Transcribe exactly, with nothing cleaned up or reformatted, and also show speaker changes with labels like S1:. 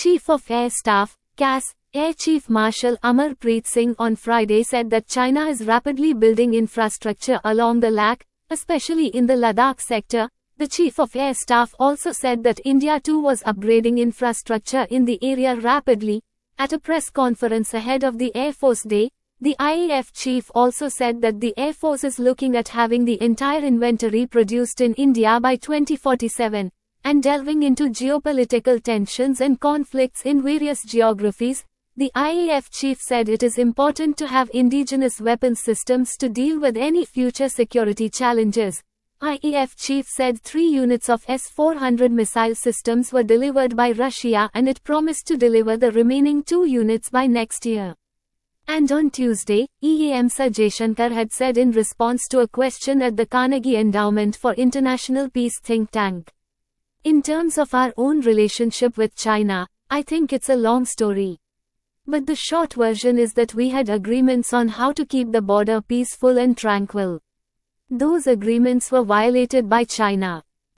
S1: Chief of Air Staff, C A S, Air Chief Marshal Amarpreet Singh on Friday said that China is rapidly building infrastructure along the Ladakh, especially in the Ladakh sector. The Chief of Air Staff also said that India too was upgrading infrastructure in the area rapidly. At a press conference ahead of the Air Force Day, the I A F chief also said that the Air Force is looking at having the entire inventory produced in India by twenty forty-seven, and delving into geopolitical tensions and conflicts in various geographies. The I A F chief said it is important to have indigenous weapon systems to deal with any future security challenges. I A F chief said three units of S four hundred missile systems were delivered by Russia and it promised to deliver the remaining two units by next year. And on Tuesday, E A M Sir Jaishankar had said in response to a question at the Carnegie Endowment for International Peace think tank. In terms of our own relationship with China, I think it's a long story. But the short version is that we had agreements on how to keep the border peaceful and tranquil. Those agreements were violated by China.